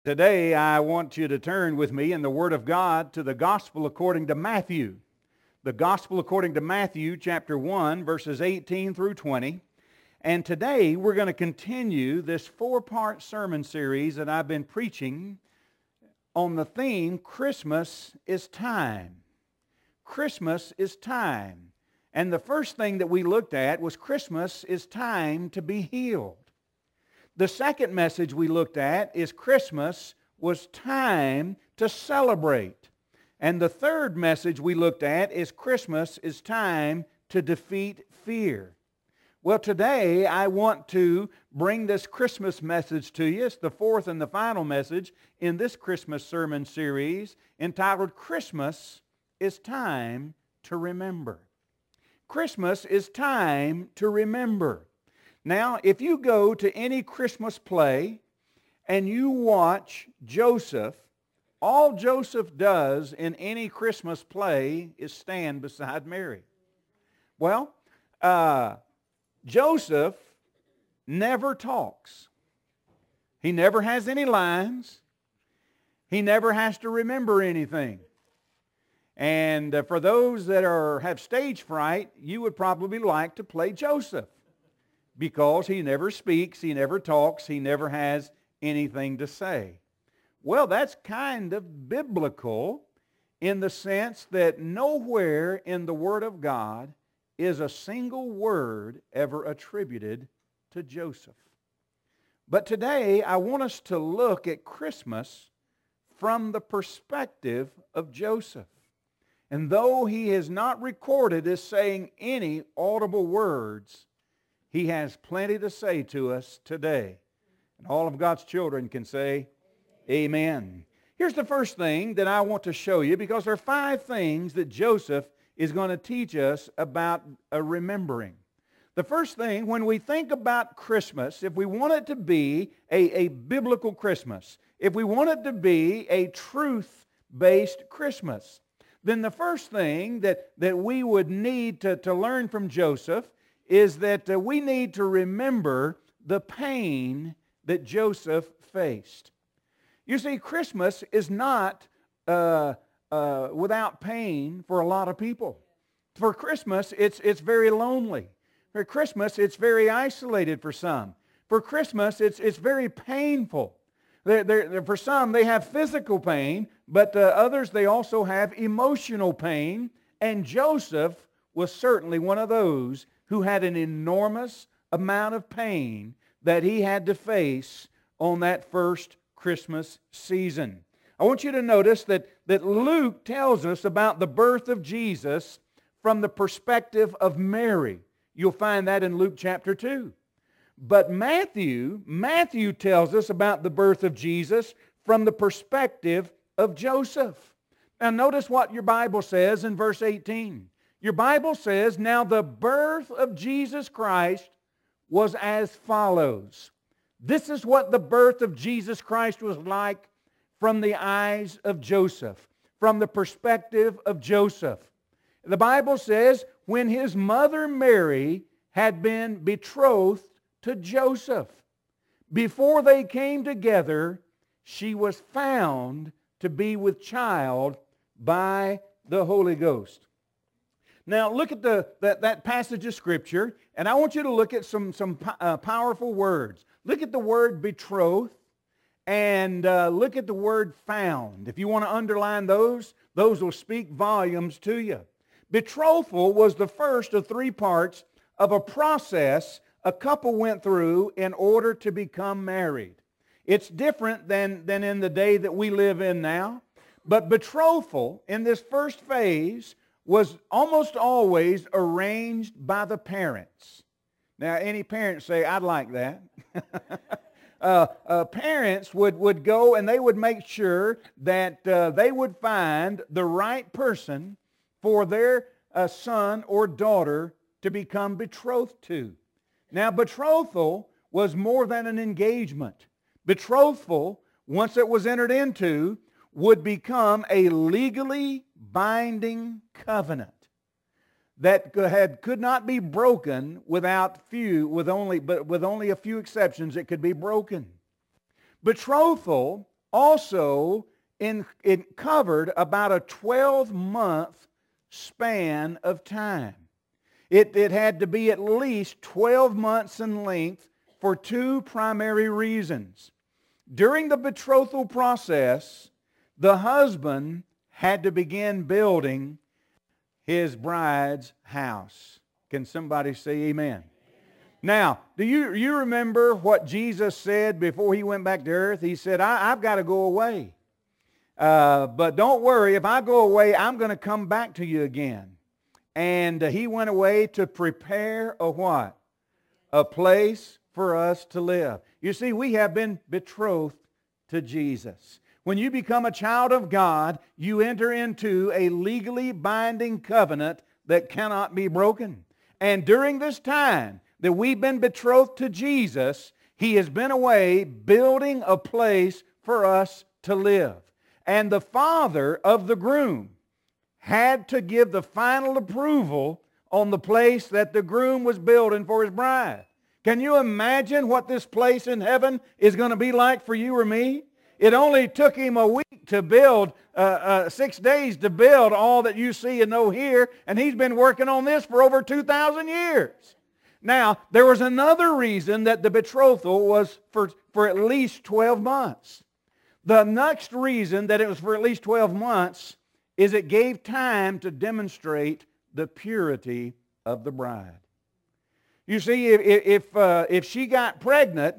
Today, I want you to turn with me in the Word of God to the Gospel according to Matthew. The Gospel according to Matthew, chapter 1, verses 18 through 20. And today, we're going to continue this four-part sermon series that I've been preaching on the theme, Christmas is Time. Christmas is time. And the first thing that we looked at was Christmas is time to be healed. The second message we looked at is Christmas was time to celebrate. And the third message we looked at is Christmas is time to defeat fear. Well, today I want to bring this Christmas message to you. It's the fourth and the final message in this Christmas sermon series entitled Christmas is Time to Remember. Christmas is time to remember. Now, if you go to any Christmas play and you watch Joseph, all Joseph does in any Christmas play is stand beside Mary. Well, Joseph never talks. He never has any lines. He never has to remember anything. And for those that have stage fright, you would probably like to play Joseph, because he never speaks, he never talks, he never has anything to say. Well, that's kind of biblical in the sense that nowhere in the Word of God is a single word ever attributed to Joseph. But today, I want us to look at Christmas from the perspective of Joseph. And though he is not recorded as saying any audible words, he has plenty to say to us today. And all of God's children can say, Amen. Here's the first thing that I want to show you, because there are 5 things that Joseph is going to teach us about remembering. The first thing, when we think about Christmas, if we want it to be a biblical Christmas, if we want it to be a truth-based Christmas, then the first thing that we would need to learn from Joseph is that we need to remember the pain that Joseph faced. You see, Christmas is not without pain for a lot of people. For Christmas, it's very lonely. For Christmas, it's very isolated for some. For Christmas, it's very painful. For some, they have physical pain, but others, they also have emotional pain. And Joseph was certainly one of those who had an enormous amount of pain that he had to face on that first Christmas season. I want you to notice that Luke tells us about the birth of Jesus from the perspective of Mary. You'll find that in Luke chapter 2. But Matthew tells us about the birth of Jesus from the perspective of Joseph. Now notice what your Bible says in verse 18. Your Bible says, now the birth of Jesus Christ was as follows. This is what the birth of Jesus Christ was like from the eyes of Joseph, from the perspective of Joseph. The Bible says, when his mother Mary had been betrothed to Joseph, before they came together, she was found to be with child by the Holy Ghost. Now look at that passage of Scripture, and I want you to look at some powerful words. Look at the word betrothed, and look at the word found. If you want to underline those will speak volumes to you. Betrothal was the first of 3 parts of a process a couple went through in order to become married. It's different than in the day that we live in now, but betrothal in this first phase was almost always arranged by the parents. Now, any parents say, I'd like that. Parents would go and they would make sure that they would find the right person for their son or daughter to become betrothed to. Now, betrothal was more than an engagement. Betrothal, once it was entered into, would become a legally binding covenant that could not be broken with only a few exceptions. It could be broken. Betrothal also it covered about a 12-month span of time. It had to be at least 12 months in length for two primary reasons. During the betrothal process, the husband had to begin building his bride's house. Can somebody say amen? Now, do you remember what Jesus said before he went back to earth? He said, I've got to go away. But don't worry, if I go away, I'm going to come back to you again. And he went away to prepare a what? A place for us to live. You see, we have been betrothed to Jesus. When you become a child of God, you enter into a legally binding covenant that cannot be broken. And during this time that we've been betrothed to Jesus, He has been away building a place for us to live. And the father of the groom had to give the final approval on the place that the groom was building for his bride. Can you imagine what this place in heaven is going to be like for you or me? It only took him a week to build, 6 days to build all that you see and know here, and he's been working on this for over 2,000 years. Now, there was another reason that the betrothal was for at least 12 months. The next reason that it was for at least 12 months is it gave time to demonstrate the purity of the bride. You see, if she got pregnant,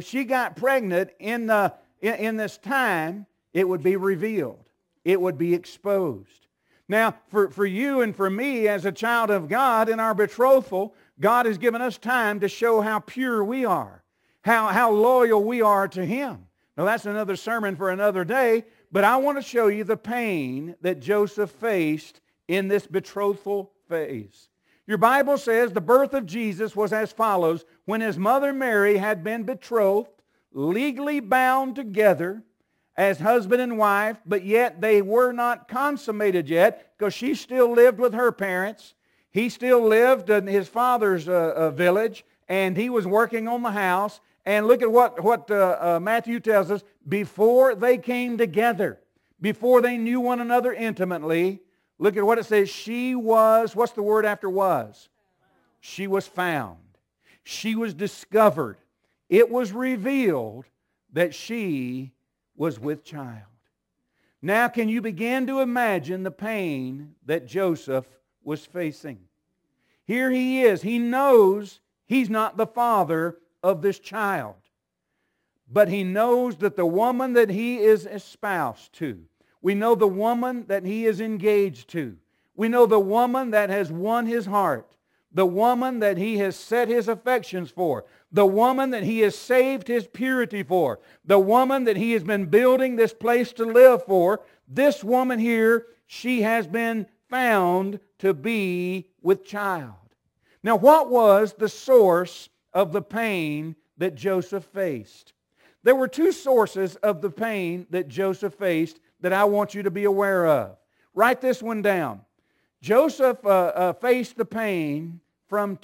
in this time, it would be revealed. It would be exposed. Now, for you and for me as a child of God in our betrothal, God has given us time to show how pure we are, how loyal we are to Him. Now, that's another sermon for another day, but I want to show you the pain that Joseph faced in this betrothal phase. Your Bible says the birth of Jesus was as follows. When his mother Mary had been betrothed, legally bound together as husband and wife, but yet they were not consummated yet because she still lived with her parents. He still lived in his father's village, and he was working on the house. And look at what Matthew tells us. Before they came together, before they knew one another intimately, look at what it says. She was, what's the word after was? She was found. She was discovered. It was revealed that she was with child. Now can you begin to imagine the pain that Joseph was facing? Here he is. He knows he's not the father of this child. But he knows that the woman that he is espoused to, we know the woman that he is engaged to, we know the woman that has won his heart, the woman that he has set his affections for, the woman that he has saved his purity for, the woman that he has been building this place to live for, this woman here, she has been found to be with child. Now, what was the source of the pain that Joseph faced? There were two sources of the pain that Joseph faced that I want you to be aware of. Write this one down. Joseph faced the pain from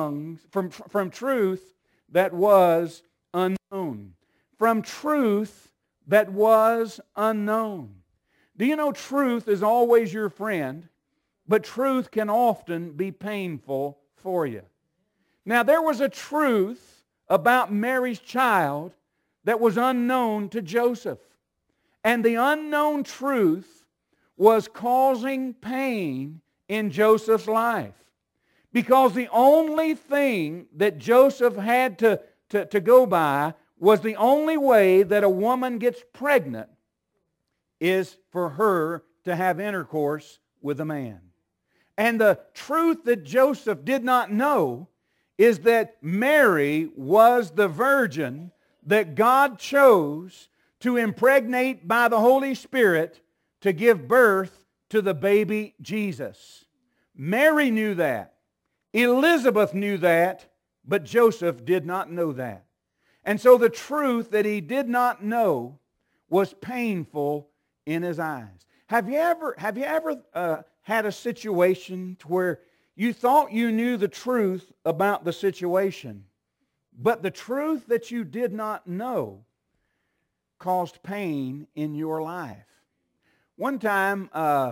truth that was unknown. From truth that was unknown. Do you know truth is always your friend, but truth can often be painful for you. Now, there was a truth about Mary's child that was unknown to Joseph. And the unknown truth was causing pain in Joseph's life. Because the only thing that Joseph had to go by was the only way that a woman gets pregnant is for her to have intercourse with a man. And the truth that Joseph did not know is that Mary was the virgin that God chose to impregnate by the Holy Spirit to give birth to the baby Jesus. Mary knew that. Elizabeth knew that, but Joseph did not know that. And so the truth that he did not know was painful in his eyes. Have you ever had a situation where you thought you knew the truth about the situation, but the truth that you did not know caused pain in your life. One time,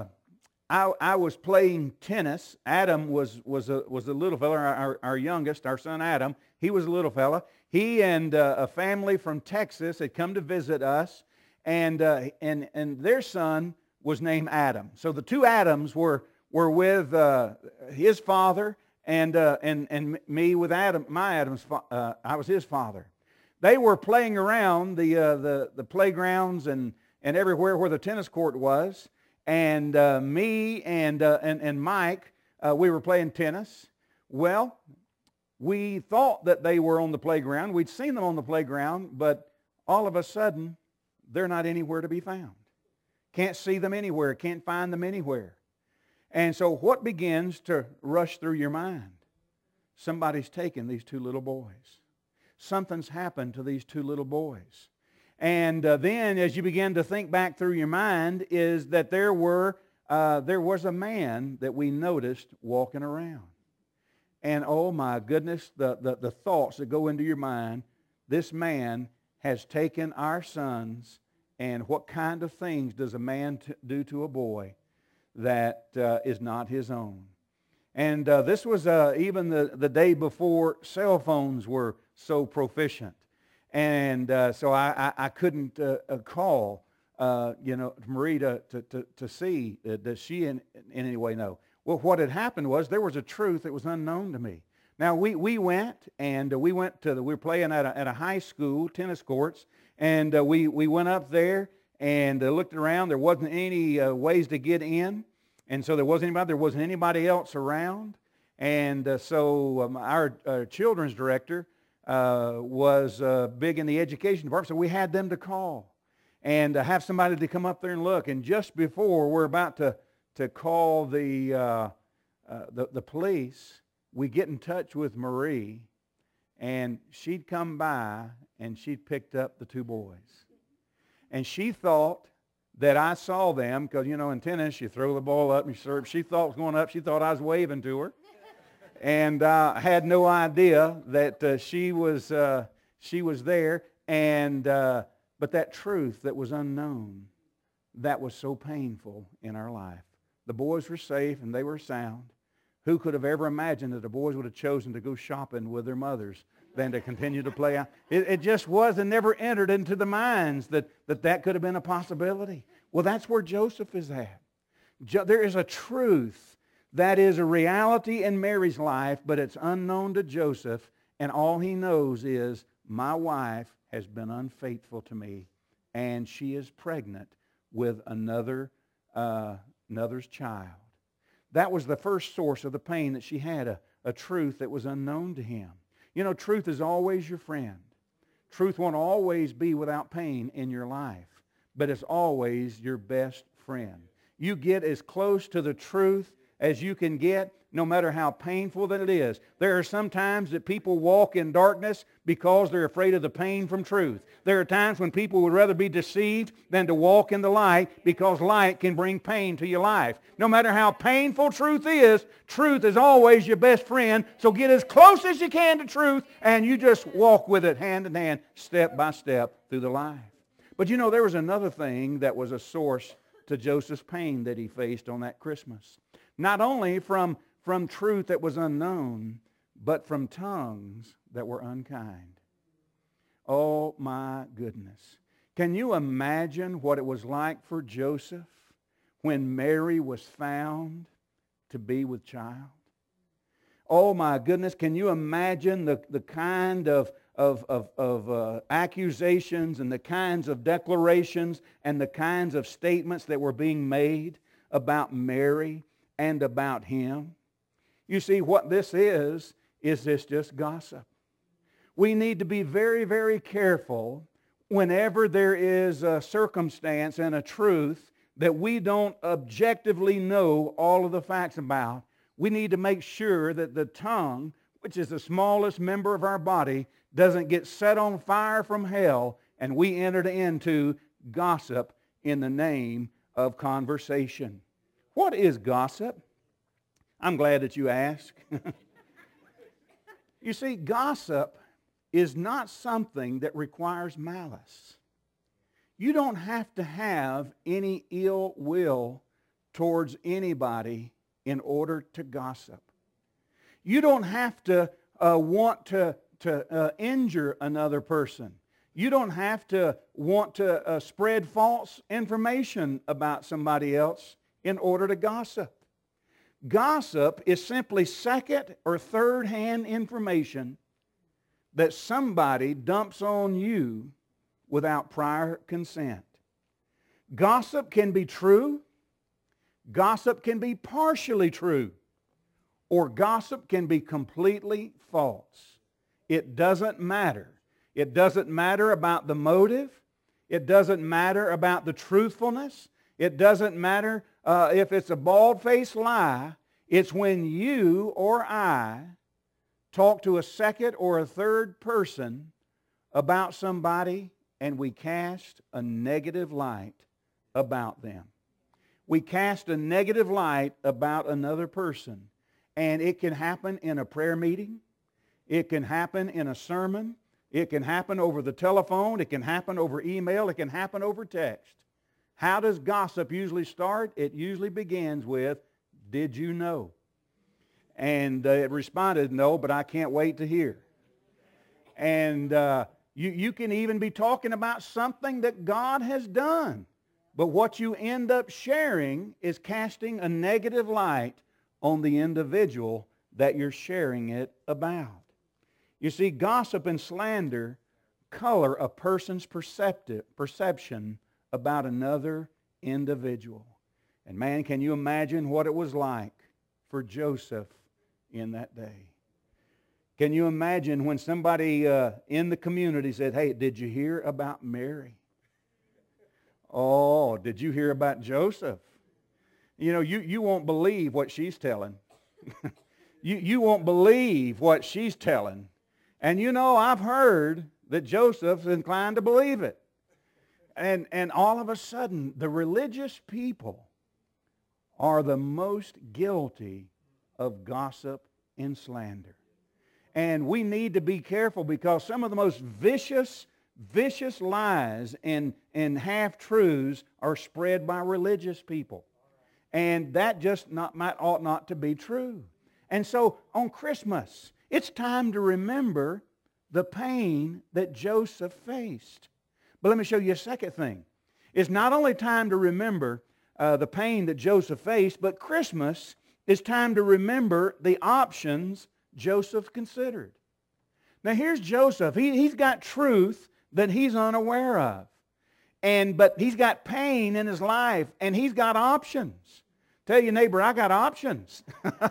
I was playing tennis. Adam was a little fella, our youngest, our son Adam. He was a little fella. He and a family from Texas had come to visit us, and their son was named Adam. So the two Adams were with his father and me with Adam. I was his father. They were playing around the playgrounds and everywhere where the tennis court was. And me and Mike, we were playing tennis. Well, we thought that they were on the playground. We'd seen them on the playground, but all of a sudden, they're not anywhere to be found. Can't see them anywhere. Can't find them anywhere. And so what begins to rush through your mind? Somebody's taken these two little boys. Something's happened to these two little boys. And then as you begin to think back through your mind is that there was a man that we noticed walking around. And oh my goodness, the thoughts that go into your mind, this man has taken our sons, and what kind of things does a man do to a boy that is not his own? And this was even the day before cell phones were so proficient. And so I couldn't call, Marie to see does she in any way know. Well, what had happened was there was a truth that was unknown to me. Now we went we were playing at a high school tennis courts, and we went up there and looked around. There wasn't any ways to get in, and so there wasn't anybody else around, and so our children's director was big in the education department, so we had them to call and have somebody to come up there and look. And just before we're about to call the police, we get in touch with Marie, and she'd come by and she'd picked up the two boys. And she thought that I saw them, because, in tennis, you throw the ball up and you serve. She thought it was going up. She thought I was waving to her. And I had no idea that she was there. And but that truth that was unknown, that was so painful in our life. The boys were safe and they were sound. Who could have ever imagined that the boys would have chosen to go shopping with their mothers than to continue to play out? It just was, and never entered into the minds that could have been a possibility. Well, that's where Joseph is at. There is a truth that is a reality in Mary's life, but it's unknown to Joseph, and all he knows is, my wife has been unfaithful to me, and she is pregnant with another's child. That was the first source of the pain that she had, a truth that was unknown to him. Truth is always your friend. Truth won't always be without pain in your life, but it's always your best friend. You get as close to the truth as you can get, no matter how painful that it is. There are some times that people walk in darkness because they're afraid of the pain from truth. There are times when people would rather be deceived than to walk in the light, because light can bring pain to your life. No matter how painful truth is always your best friend. So get as close as you can to truth, and you just walk with it hand in hand, step by step through the life. But there was another thing that was a source to Joseph's pain that he faced on that Christmas. Not only from truth that was unknown, but from tongues that were unkind. Oh my goodness. Can you imagine what it was like for Joseph when Mary was found to be with child? Oh my goodness, can you imagine the kind of accusations and the kinds of declarations and the kinds of statements that were being made about Mary and about him? You see, what this is this just gossip? We need to be very, very careful whenever there is a circumstance and a truth that we don't objectively know all of the facts about. We need to make sure that the tongue, which is the smallest member of our body, doesn't get set on fire from hell and we enter into gossip in the name of conversation. What is gossip? I'm glad that you asked. You see, gossip is not something that requires malice. You don't have to have any ill will towards anybody in order to gossip. You don't have to want to injure another person. You don't have to want to spread false information about somebody else in order to gossip. Gossip is simply second or third hand information that somebody dumps on you without prior consent. Gossip can be true. Gossip can be partially true. Or gossip can be completely false. It doesn't matter. It doesn't matter about the motive. It doesn't matter about the truthfulness. It doesn't matter if it's a bald-faced lie. It's when you or I talk to a second or a third person about somebody and we cast a negative light about them. We cast a negative light about another person. And it can happen in a prayer meeting. It can happen in a sermon. It can happen over the telephone. It can happen over email. It can happen over text. How does gossip usually start? It usually begins with, "Did you know?" And it responded, "No, but I can't wait to hear." And you can even be talking about something that God has done. But what you end up sharing is casting a negative light on the individual that you're sharing it about. You see, gossip and slander color a person's perception about another individual. And man, can you imagine what it was like for Joseph in that day? Can you imagine when somebody in the community said, "Hey, did you hear about Mary? Oh, did you hear about Joseph? You know, you won't believe what she's telling." You won't believe what she's telling. And you know, I've heard that Joseph's inclined to believe it. And all of a sudden, the religious people are the most guilty of gossip and slander. And we need to be careful because some of the most vicious lies and half-truths are spread by religious people. And that just ought not to be true. And so on Christmas, it's time to remember the pain that Joseph faced. But let me show you a second thing. It's not only time to remember the pain that Joseph faced, but Christmas is time to remember the options Joseph considered. Now here's Joseph. He's got truth that he's unaware of. But he's got pain in his life, and he's got options. Tell your neighbor, I got options.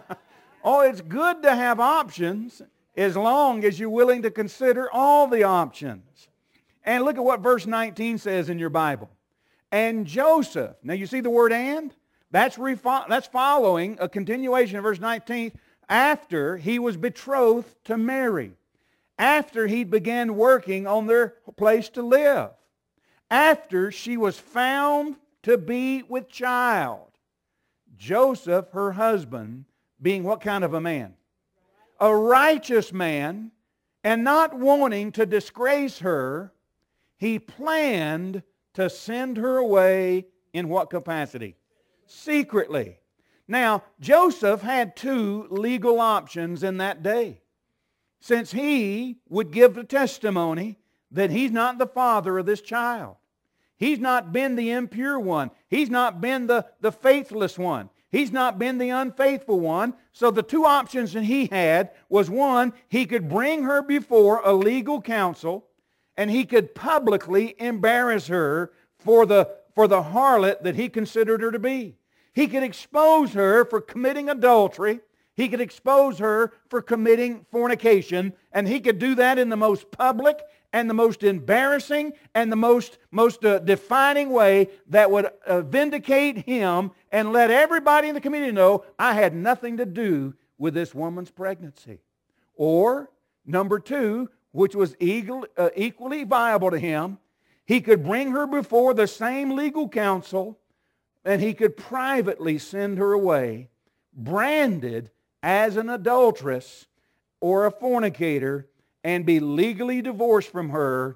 Oh, it's good to have options as long as you're willing to consider all the options. And look at what verse 19 says in your Bible. And Joseph, now you see the word "and"? That's following a continuation of verse 19, after he was betrothed to Mary, after he began working on their place to live, after she was found to be with child. Joseph, her husband, being what kind of a man? A righteous man, and not wanting to disgrace her, he planned to send her away in what capacity? Secretly. Now, Joseph had two legal options in that day. Since he would give the testimony that he's not the father of this child. He's not been the impure one. He's not been the faithless one. He's not been the unfaithful one. So the two options that he had was, one, he could bring her before a legal counsel and he could publicly embarrass her for the harlot that he considered her to be. He could expose her for committing adultery. He could expose her for committing fornication. And he could do that in the most public and the most embarrassing and the most defining way that would vindicate him and let everybody in the community know, I had nothing to do with this woman's pregnancy. Or, number two, which was equally viable to him, he could bring her before the same legal counsel and he could privately send her away, branded as an adulteress or a fornicator, and be legally divorced from her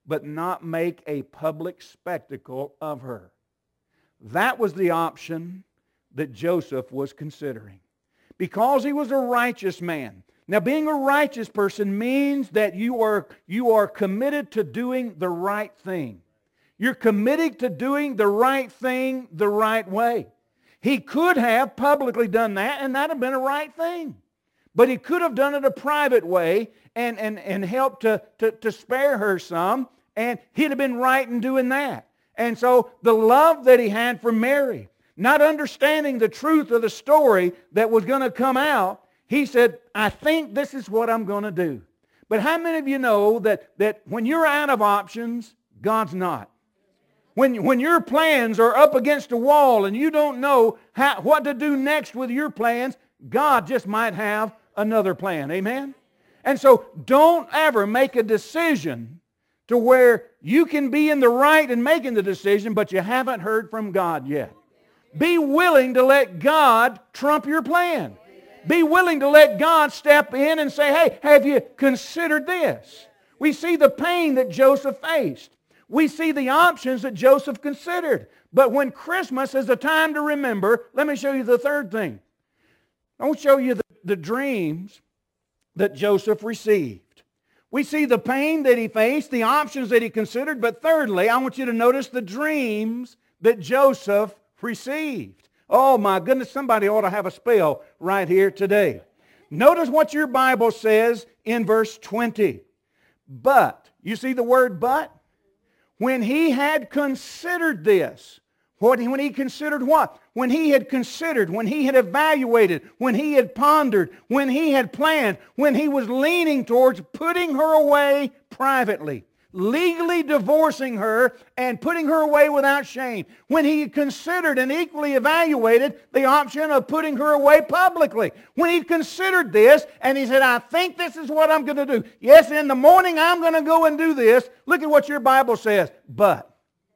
but not make a public spectacle of her. That was the option that Joseph was considering. Because he was a righteous man. Now, being a righteous person means that you are committed to doing the right thing. You're committed to doing the right thing the right way. He could have publicly done that, and that would have been a right thing. But he could have done it a private way and helped to spare her some, and he'd have been right in doing that. And so the love that he had for Mary, not understanding the truth of the story that was going to come out, he said, I think this is what I'm going to do. But how many of you know that when you're out of options, God's not? When your plans are up against a wall and you don't know what to do next with your plans, God just might have another plan. Amen? And so don't ever make a decision to where you can be in the right in making the decision, but you haven't heard from God yet. Be willing to let God trump your plan. Be willing to let God step in and say, hey, have you considered this? We see the pain that Joseph faced. We see the options that Joseph considered. But when Christmas is a time to remember, let me show you the third thing. I want to show you the dreams that Joseph received. We see the pain that he faced, the options that he considered, but thirdly, I want you to notice the dreams that Joseph received. Oh my goodness, somebody ought to have a spell right here today. Notice what your Bible says in verse 20. But, you see the word but? When he had considered this, when he considered what? When he had considered, when he had evaluated, when he had pondered, when he had planned, when he was leaning towards putting her away privately, legally divorcing her and putting her away without shame. When he considered and equally evaluated the option of putting her away publicly. When he considered this and he said, I think this is what I'm going to do. Yes, in the morning I'm going to go and do this. Look at what your Bible says. But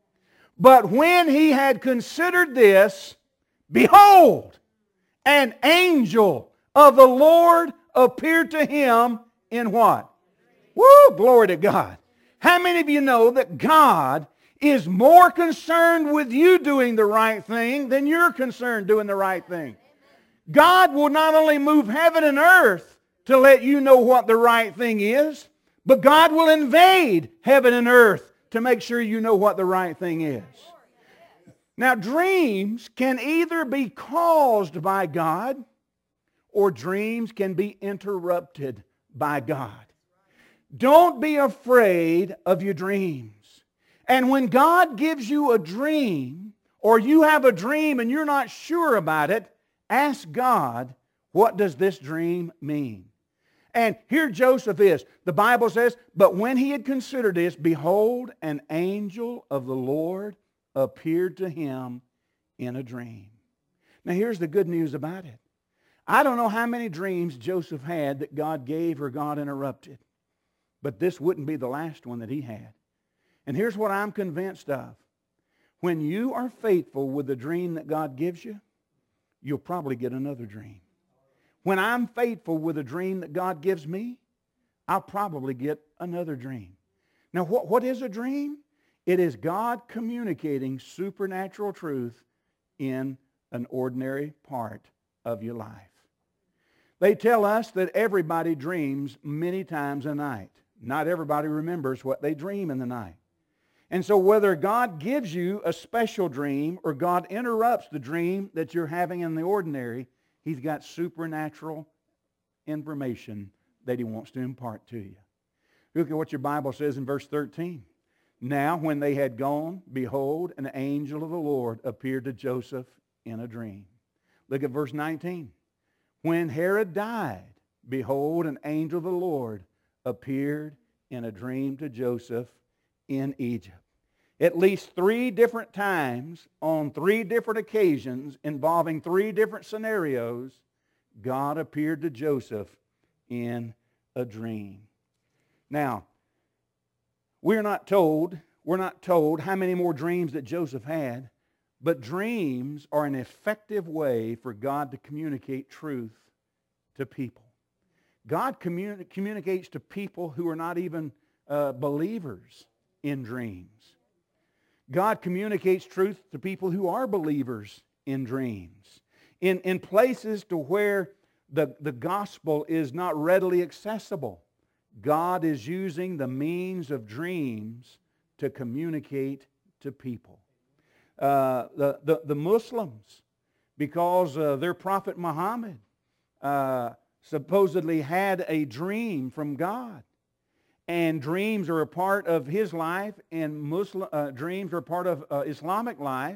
when he had considered this, behold, an angel of the Lord appeared to him in what? Woo, glory to God. How many of you know that God is more concerned with you doing the right thing than you're concerned doing the right thing? God will not only move heaven and earth to let you know what the right thing is, but God will invade heaven and earth to make sure you know what the right thing is. Now, dreams can either be caused by God or dreams can be interrupted by God. Don't be afraid of your dreams. And when God gives you a dream, or you have a dream and you're not sure about it, ask God, what does this dream mean? And here Joseph is. The Bible says, but when he had considered this, behold, an angel of the Lord appeared to him in a dream. Now here's the good news about it. I don't know how many dreams Joseph had that God gave or God interrupted. But this wouldn't be the last one that he had. And here's what I'm convinced of. When you are faithful with the dream that God gives you, you'll probably get another dream. When I'm faithful with the dream that God gives me, I'll probably get another dream. Now, what is a dream? It is God communicating supernatural truth in an ordinary part of your life. They tell us that everybody dreams many times a night. Not everybody remembers what they dream in the night. And so whether God gives you a special dream or God interrupts the dream that you're having in the ordinary, He's got supernatural information that He wants to impart to you. Look at what your Bible says in verse 13. Now when they had gone, behold, an angel of the Lord appeared to Joseph in a dream. Look at verse 19. When Herod died, behold, an angel of the Lord appeared in a dream to Joseph in Egypt. At least 3 different times on 3 different occasions involving 3 different scenarios, God appeared to Joseph in a dream. Now, we're not told how many more dreams that Joseph had, but dreams are an effective way for God to communicate truth to people. God communicates to people who are not even believers in dreams. God communicates truth to people who are believers in dreams. In places to where the gospel is not readily accessible, God is using the means of dreams to communicate to people. The Muslims, because their prophet Muhammad supposedly had a dream from God. And dreams are a part of his life, and dreams are a part of Islamic life.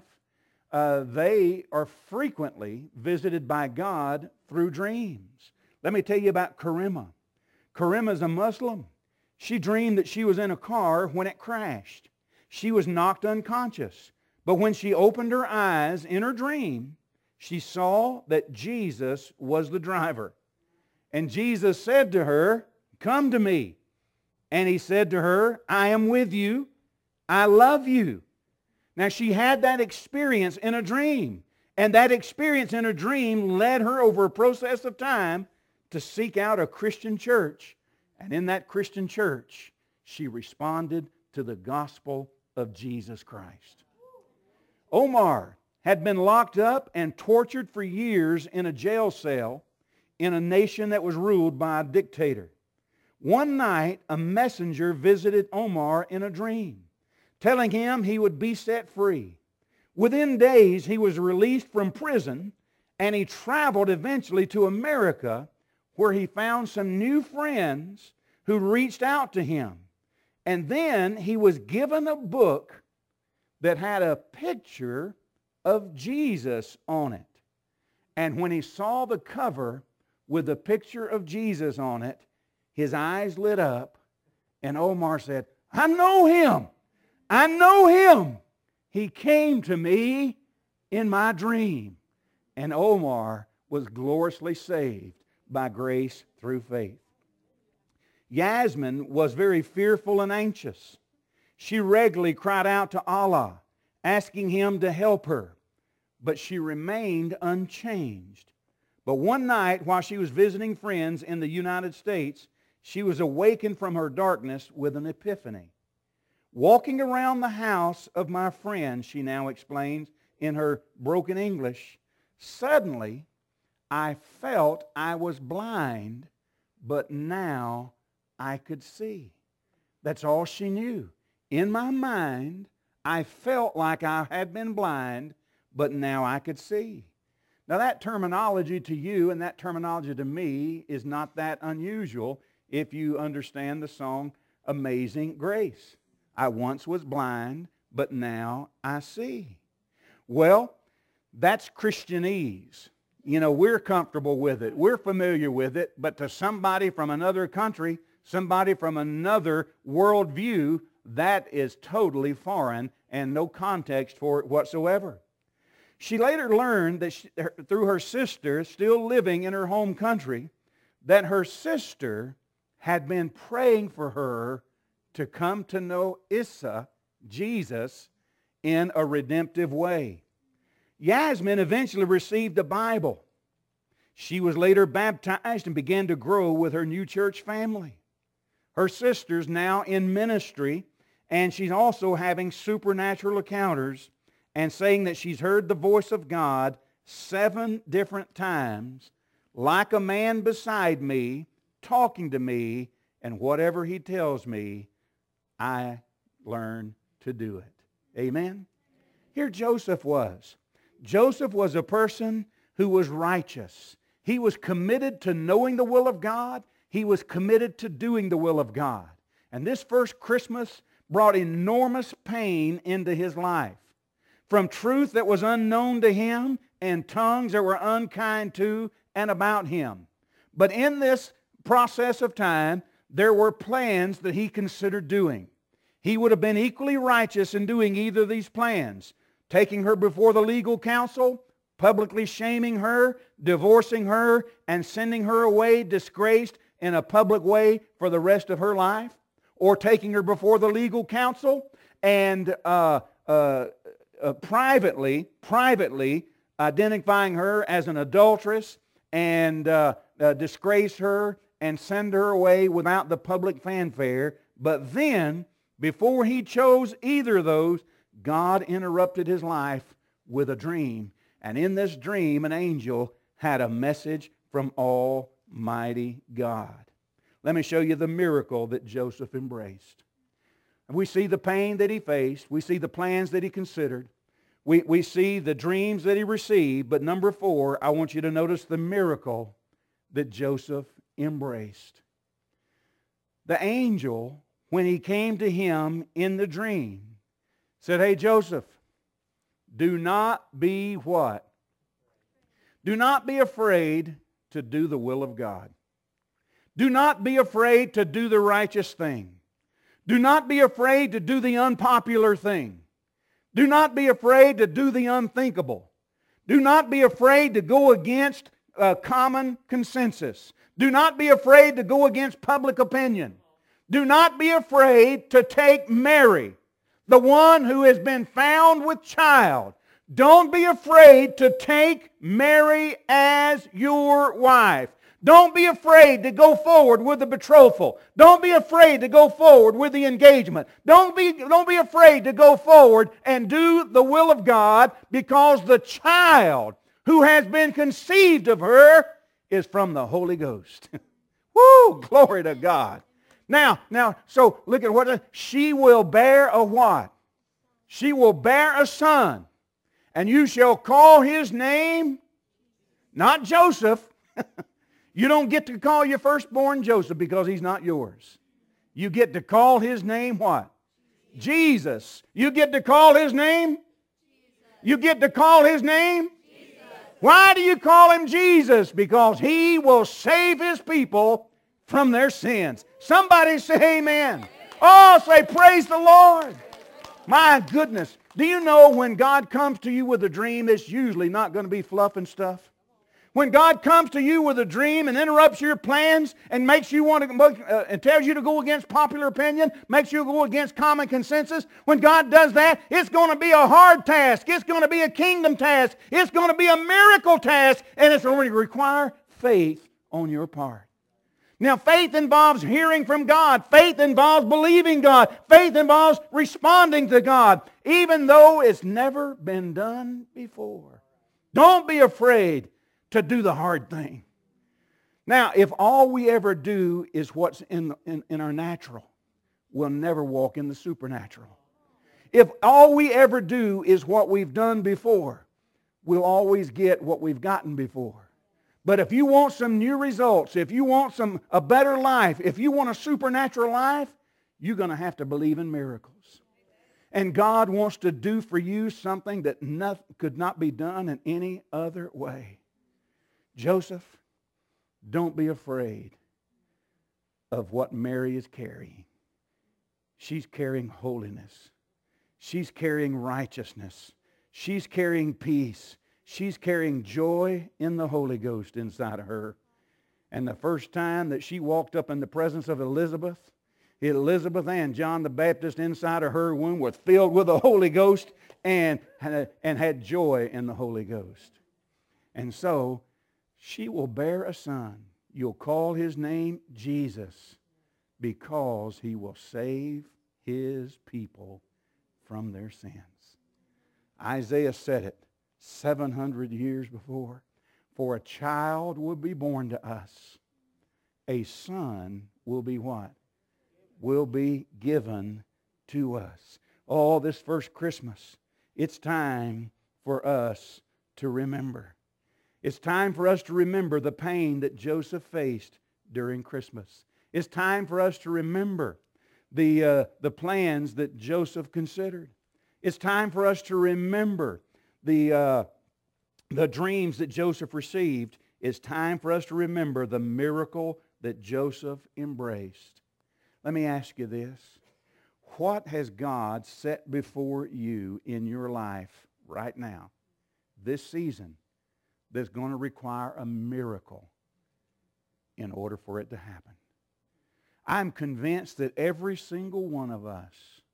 They are frequently visited by God through dreams. Let me tell you about Karima. Karima is a Muslim. She dreamed that she was in a car when it crashed. She was knocked unconscious. But when she opened her eyes in her dream, she saw that Jesus was the driver. And Jesus said to her, "Come to me." And he said to her, "I am with you. I love you." Now she had that experience in a dream. And that experience in a dream led her over a process of time to seek out a Christian church. And in that Christian church, she responded to the gospel of Jesus Christ. Omar had been locked up and tortured for years in a jail cell in a nation that was ruled by a dictator. One night, a messenger visited Omar in a dream, telling him he would be set free. Within days, he was released from prison, and he traveled eventually to America, where he found some new friends who reached out to him. And then he was given a book that had a picture of Jesus on it. And when he saw the cover with the picture of Jesus on it, his eyes lit up, and Omar said, "I know him! I know him! He came to me in my dream." And Omar was gloriously saved by grace through faith. Yasmin was very fearful and anxious. She regularly cried out to Allah, asking Him to help her, but she remained unchanged. But one night, while she was visiting friends in the United States, she was awakened from her darkness with an epiphany. "Walking around the house of my friend," she now explains in her broken English, "suddenly I felt I was blind, but now I could see." That's all she knew. In my mind, I felt like I had been blind, but now I could see. Now that terminology to you and that terminology to me is not that unusual if you understand the song Amazing Grace. I once was blind, but now I see. Well, that's Christianese. You know, we're comfortable with it. We're familiar with it. But to somebody from another country, somebody from another worldview, that is totally foreign and no context for it whatsoever. She later learned that through her sister, still living in her home country, that her sister had been praying for her to come to know Isa, Jesus, in a redemptive way. Yasmin eventually received the Bible. She was later baptized and began to grow with her new church family. Her sister's now in ministry, and she's also having supernatural encounters and saying that she's heard the voice of God 7 different times, like a man beside me, talking to me, and whatever he tells me, I learn to do it. Amen? Here Joseph was. Joseph was a person who was righteous. He was committed to knowing the will of God. He was committed to doing the will of God. And this first Christmas brought enormous pain into his life. From truth that was unknown to him and tongues that were unkind to and about him. But in this process of time, there were plans that he considered doing. He would have been equally righteous in doing either of these plans. Taking her before the legal council, publicly shaming her, divorcing her, and sending her away disgraced in a public way for the rest of her life. Or taking her before the legal council and privately identifying her as an adulteress and disgrace her and send her away without the public fanfare, but then Before he chose either of those, God interrupted his life with a dream. And in this dream, an angel had a message from Almighty God. Let me show you the miracle that Joseph embraced. We see the pain that he faced. We see the plans that he considered. We see the dreams that he received. But number 4, I want you to notice the miracle that Joseph embraced. The angel, when he came to him in the dream, said, "Hey, Joseph, do not be what? Do not be afraid to do the will of God. Do not be afraid to do the righteous thing. Do not be afraid to do the unpopular thing. Do not be afraid to do the unthinkable. Do not be afraid to go against common consensus. Do not be afraid to go against public opinion. Do not be afraid to take Mary, the one who has been found with child. Don't be afraid to take Mary as your wife. Don't be afraid to go forward with the betrothal. Don't be afraid to go forward with the engagement. Don't be afraid to go forward and do the will of God, because the child who has been conceived of her is from the Holy Ghost." Woo! Glory to God. Now, so look at what she will bear a what? She will bear a son, and you shall call his name, not Joseph. You don't get to call your firstborn Joseph because he's not yours. You get to call his name what? Jesus. You get to call his name? You get to call his name? Jesus. Why do you call him Jesus? Because he will save his people from their sins. Somebody say amen. Oh, say praise the Lord. My goodness. Do you know when God comes to you with a dream, it's usually not going to be fluff and stuff? When God comes to you with a dream and interrupts your plans and makes you want to, and tells you to go against popular opinion, makes you go against common consensus, when God does that, it's going to be a hard task. It's going to be a kingdom task. It's going to be a miracle task, and it's going to require faith on your part. Now, faith involves hearing from God. Faith involves believing God. Faith involves responding to God, even though it's never been done before. Don't be afraid to do the hard thing. Now, if all we ever do is what's in our natural, we'll never walk in the supernatural. If all we ever do is what we've done before, we'll always get what we've gotten before. But if you want some new results, if you want a better life, if you want a supernatural life, you're going to have to believe in miracles. And God wants to do for you something that could not be done in any other way. Joseph, don't be afraid of what Mary is carrying. She's carrying holiness. She's carrying righteousness. She's carrying peace. She's carrying joy in the Holy Ghost inside of her. And the first time that she walked up in the presence of Elizabeth and John the Baptist inside of her womb was filled with the Holy Ghost and had joy in the Holy Ghost. And so, she will bear a son. You'll call his name Jesus, because he will save his people from their sins. Isaiah said it 700 years before. For a child will be born to us. A son will be what? Will be given to us. Oh, this first Christmas, it's time for us to remember. It's time for us to remember the pain that Joseph faced during Christmas. It's time for us to remember the plans that Joseph considered. It's time for us to remember the dreams that Joseph received. It's time for us to remember the miracle that Joseph embraced. Let me ask you this. What has God set before you in your life right now, this season, that's going to require a miracle in order for it to happen? I'm convinced that every single one of us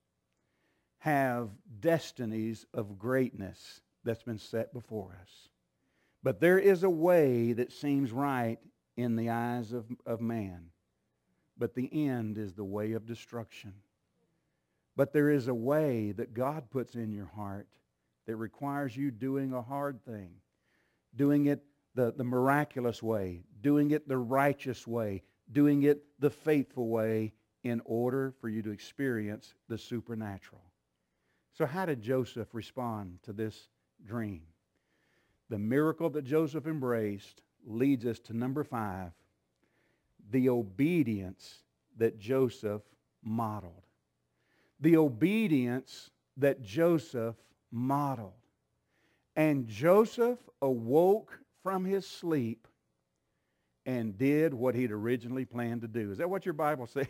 have destinies of greatness that's been set before us. But there is a way that seems right in the eyes of man. But the end is the way of destruction. But there is a way that God puts in your heart that requires you doing a hard thing, doing it the miraculous way, doing it the righteous way, doing it the faithful way in order for you to experience the supernatural. So how did Joseph respond to this dream? The miracle that Joseph embraced leads us to number 5, the obedience that Joseph modeled. The obedience that Joseph modeled. And Joseph awoke from his sleep and did what he'd originally planned to do. Is that what your Bible says?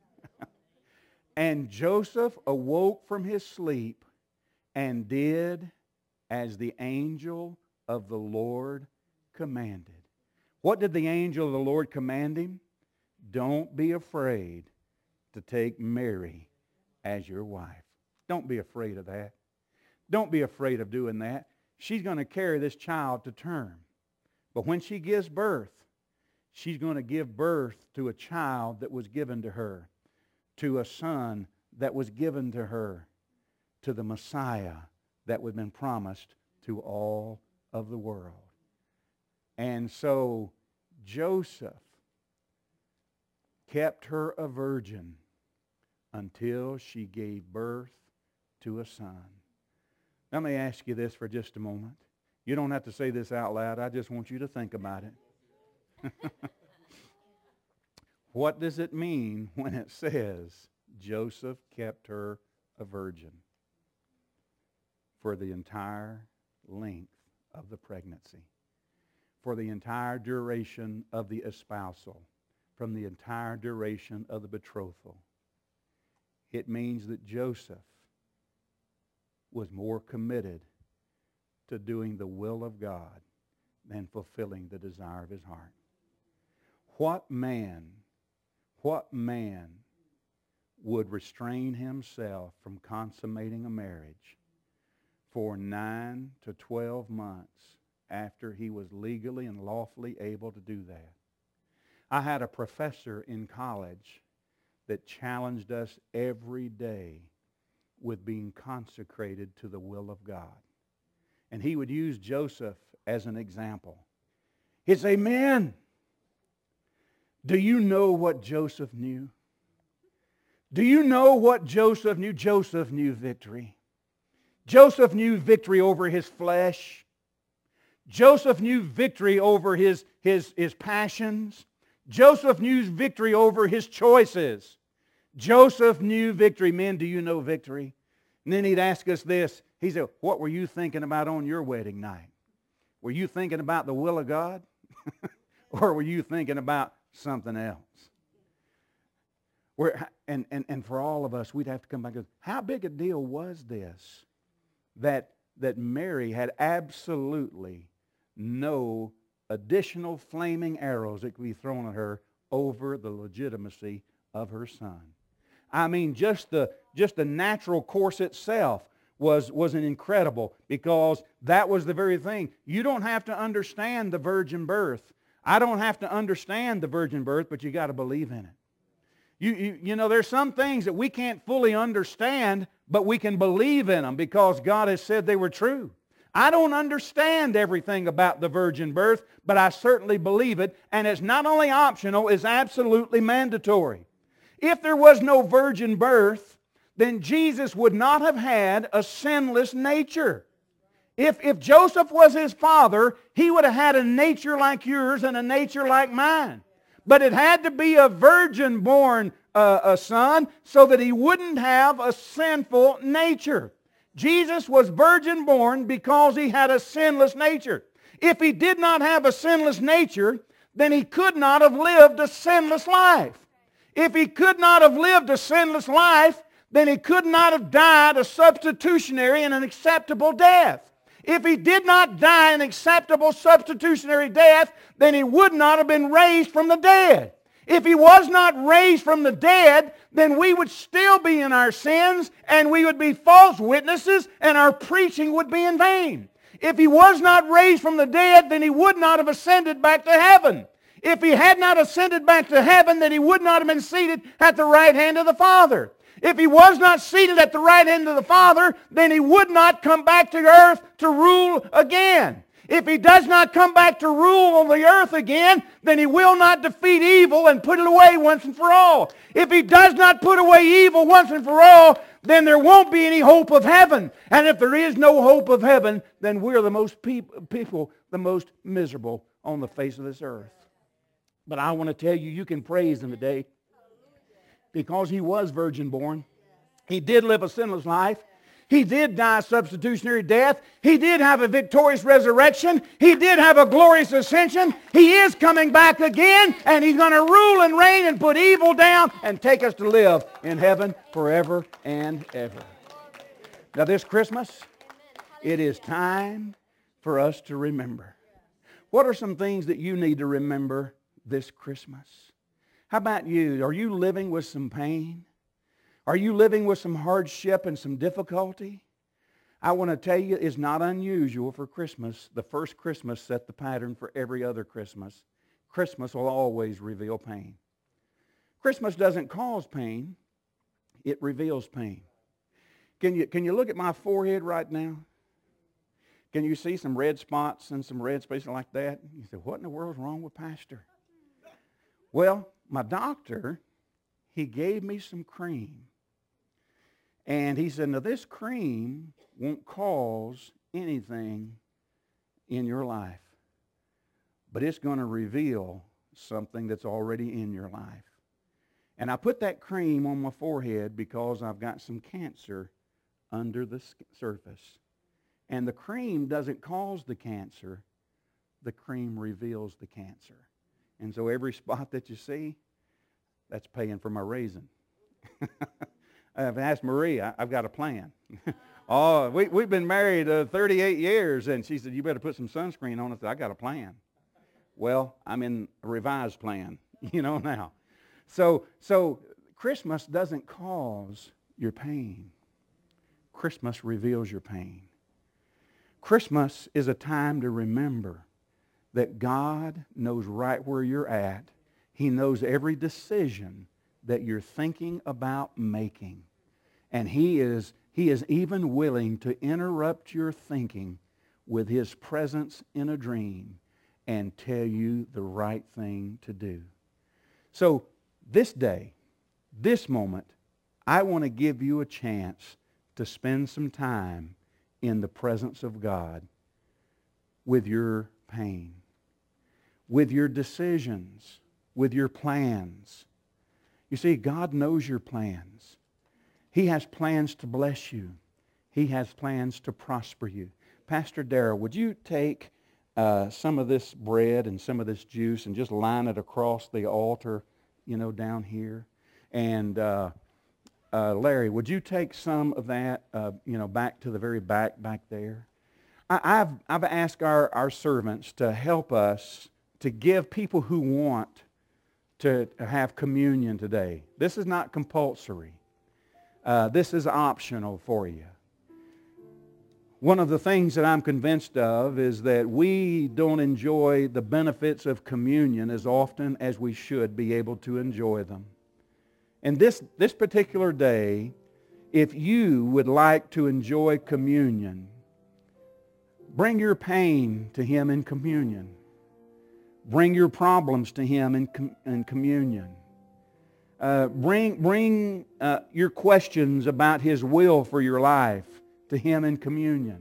And Joseph awoke from his sleep and did as the angel of the Lord commanded. What did the angel of the Lord command him? Don't be afraid to take Mary as your wife. Don't be afraid of that. Don't be afraid of doing that. She's going to carry this child to term. But when she gives birth, she's going to give birth to a child that was given to her, to a son that was given to her, to the Messiah that was been promised to all of the world. And so Joseph kept her a virgin until she gave birth to a son. Let me ask you this for just a moment. You don't have to say this out loud. I just want you to think about it. What does it mean when it says Joseph kept her a virgin for the entire length of the pregnancy, for the entire duration of the espousal, from the entire duration of the betrothal? It means that Joseph was more committed to doing the will of God than fulfilling the desire of his heart. What man would restrain himself from consummating a marriage for 9 to 12 months after he was legally and lawfully able to do that? I had a professor in college that challenged us every day with being consecrated to the will of God. And he would use Joseph as an example. He'd say, "Men, do you know what Joseph knew? Do you know what Joseph knew?" Joseph knew victory. Joseph knew victory over his flesh. Joseph knew victory over his passions. Joseph knew victory over his choices. Joseph knew victory. Men, do you know victory? And then he'd ask us this. He said, "What were you thinking about on your wedding night? Were you thinking about the will of God? Or were you thinking about something else?" And for all of us, we'd have to come back and go, how big a deal was this that Mary had absolutely no additional flaming arrows that could be thrown at her over the legitimacy of her son? I mean, just the natural course itself was an incredible, because that was the very thing. You don't have to understand the virgin birth. I don't have to understand the virgin birth, but you got to believe in it. You know, there's some things that we can't fully understand, but we can believe in them because God has said they were true. I don't understand everything about the virgin birth, but I certainly believe it, and it's not only optional, it's absolutely mandatory. If there was no virgin birth, then Jesus would not have had a sinless nature. If Joseph was his father, he would have had a nature like yours and a nature like mine. But it had to be a virgin-born son so that he wouldn't have a sinful nature. Jesus was virgin-born because he had a sinless nature. If he did not have a sinless nature, then he could not have lived a sinless life. If he could not have lived a sinless life, then he could not have died a substitutionary and an acceptable death. If he did not die an acceptable substitutionary death, then he would not have been raised from the dead. If he was not raised from the dead, then we would still be in our sins, and we would be false witnesses, and our preaching would be in vain. If he was not raised from the dead, then he would not have ascended back to heaven. If he had not ascended back to heaven, then he would not have been seated at the right hand of the Father. If he was not seated at the right hand of the Father, then he would not come back to earth to rule again. If he does not come back to rule on the earth again, then he will not defeat evil and put it away once and for all. If he does not put away evil once and for all, then there won't be any hope of heaven. And if there is no hope of heaven, then we're the most people, the most miserable on the face of this earth. But I want to tell you, you can praise him today because he was virgin born. He did live a sinless life. He did die a substitutionary death. He did have a victorious resurrection. He did have a glorious ascension. He is coming back again, and he's going to rule and reign and put evil down and take us to live in heaven forever and ever. Now this Christmas, it is time for us to remember. What are some things that you need to remember this Christmas? How about you? Are you living with some pain? Are you living with some hardship and some difficulty? I want to tell you, it's not unusual for Christmas. The first Christmas set the pattern for every other Christmas. Christmas will always reveal pain. Christmas doesn't cause pain. It reveals pain. Can you look at my forehead right now? Can you see some red spots and some red spaces like that? You say, what in the world is wrong with Pastor? Well, my doctor, he gave me some cream. And he said, now this cream won't cause anything in your life, but it's going to reveal something that's already in your life. And I put that cream on my forehead because I've got some cancer under the surface. And the cream doesn't cause the cancer. The cream reveals the cancer. And so every spot that you see, that's paying for my raisin. I've asked Marie, I've got a plan. We've been married 38 years, and she said, you better put some sunscreen on it. I said, I got a plan. Well, I'm in a revised plan, now. So Christmas doesn't cause your pain. Christmas reveals your pain. Christmas is a time to remember that God knows right where you're at. He knows every decision that you're thinking about making. And He is even willing to interrupt your thinking with His presence in a dream and tell you the right thing to do. So this day, this moment, I want to give you a chance to spend some time in the presence of God with your pain, with your decisions, with your plans. You see, God knows your plans. He has plans to bless you. He has plans to prosper you. Pastor Darrell, would you take some of this bread and some of this juice and just line it across the altar, down here? And Larry, would you take some of that, back to the very back there? I've asked our servants to help us to give people who want to have communion today. This is not compulsory. This is optional for you. One of the things that I'm convinced of is that we don't enjoy the benefits of communion as often as we should be able to enjoy them. And this particular day, if you would like to enjoy communion, bring your pain to Him in communion. Bring your problems to Him in communion. Bring your questions about His will for your life to Him in communion.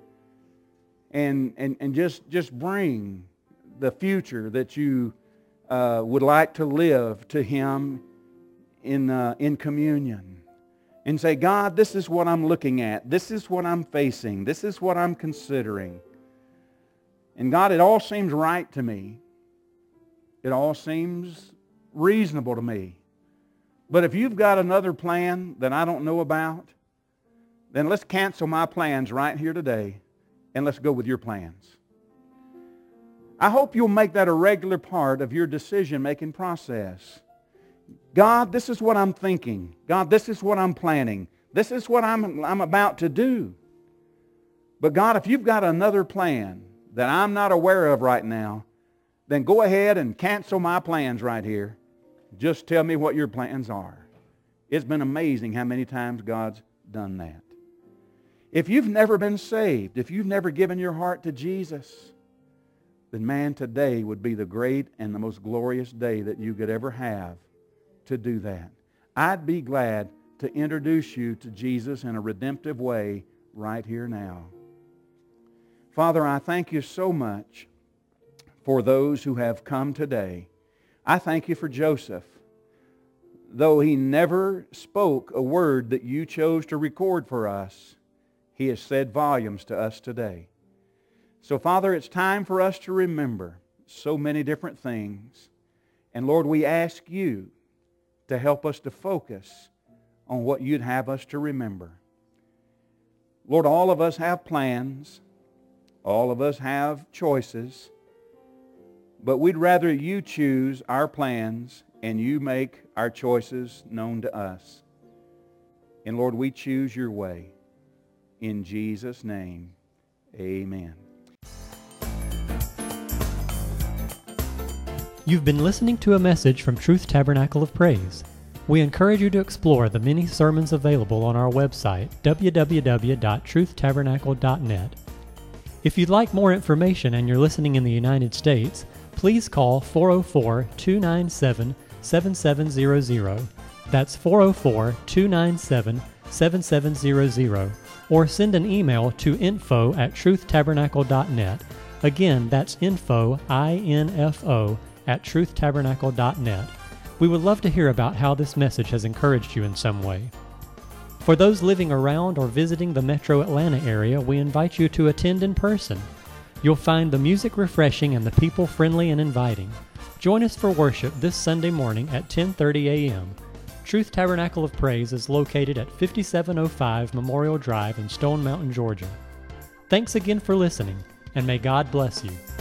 And just bring the future that you would like to live to Him in communion. And say, God, this is what I'm looking at. This is what I'm facing. This is what I'm considering. And God, it all seems right to me. It all seems reasonable to me. But if you've got another plan that I don't know about, then let's cancel my plans right here today and let's go with your plans. I hope you'll make that a regular part of your decision-making process. God, this is what I'm thinking. God, this is what I'm planning. This is what I'm about to do. But God, if you've got another plan that I'm not aware of right now, then go ahead and cancel my plans right here. Just tell me what your plans are. It's been amazing how many times God's done that. If you've never been saved, if you've never given your heart to Jesus, then man, today would be the great and the most glorious day that you could ever have to do that. I'd be glad to introduce you to Jesus in a redemptive way right here now. Father, I thank you so much for those who have come today. I thank you for Joseph. Though he never spoke a word that you chose to record for us, he has said volumes to us today. So, Father, it's time for us to remember so many different things. And, Lord, we ask you to help us to focus on what you'd have us to remember. Lord, all of us have plans. All of us have choices. But we'd rather you choose our plans and you make our choices known to us. And Lord, we choose your way. In Jesus' name, amen. You've been listening to a message from Truth Tabernacle of Praise. We encourage you to explore the many sermons available on our website, www.truthtabernacle.net. If you'd like more information and you're listening in the United States, please call 404-297-7700. That's 404-297-7700. Or send an email to info@truthtabernacle.net. Again, that's info, I-N-F-O, @truthtabernacle.net. We would love to hear about how this message has encouraged you in some way. For those living around or visiting the Metro Atlanta area, we invite you to attend in person. You'll find the music refreshing and the people friendly and inviting. Join us for worship this Sunday morning at 10:30 a.m. Truth Tabernacle of Praise is located at 5705 Memorial Drive in Stone Mountain, Georgia. Thanks again for listening, and may God bless you.